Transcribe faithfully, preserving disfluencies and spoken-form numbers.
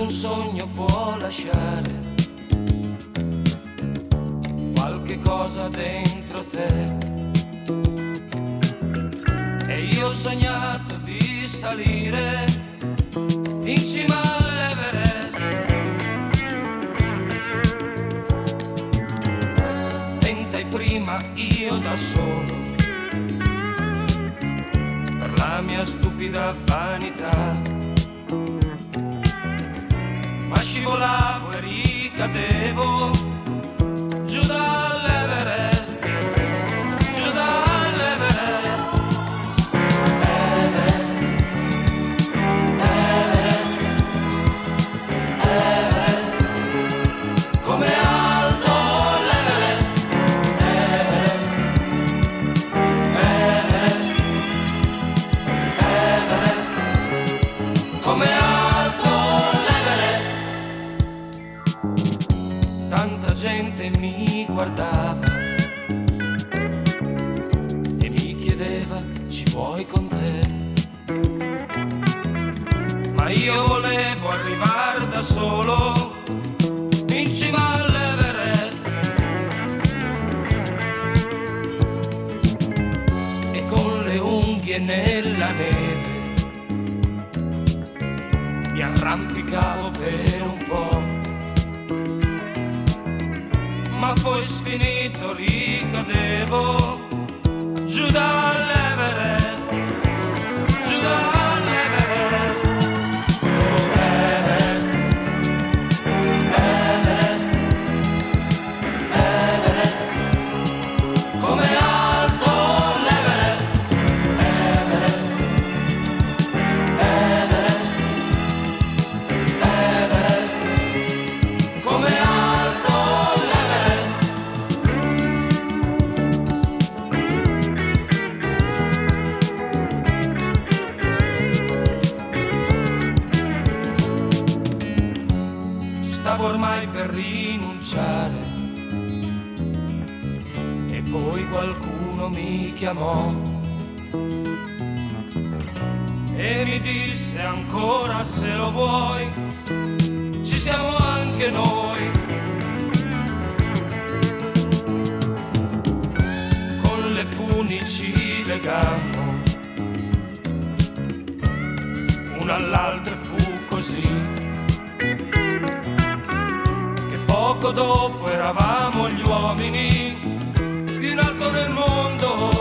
un sogno può lasciare qualche cosa dentro te. E io ho sognato di salire in cima all'Everest. Tentai prima io da solo per la mia stupida vanità, ma scivolavo e ricadevo giù dall'Everest, giù dall'Everest. Everest, Everest, Everest, come alto l'Everest. Everest, Everest, Everest, come alto l'Everest. Tanta gente mi guardava e mi chiedeva: ci vuoi con te? Ma io volevo arrivare da solo in cima all'Everest. E con le unghie nella neve mi arrampicavo per un po', ma poi sfinito ricadevo giù dall'Everest, giù dall'Everest. Everest, Everest, Everest, come alto l'Everest. Everest, Everest, Everest, come alto l'Everest. Stavo ormai per rinunciare e poi qualcuno mi chiamò e mi disse: ancora se lo vuoi, ci siamo anche noi. Con le funi ci legammo, uno all'altro e fu così. Poco dopo eravamo gli uomini più in alto nel mondo.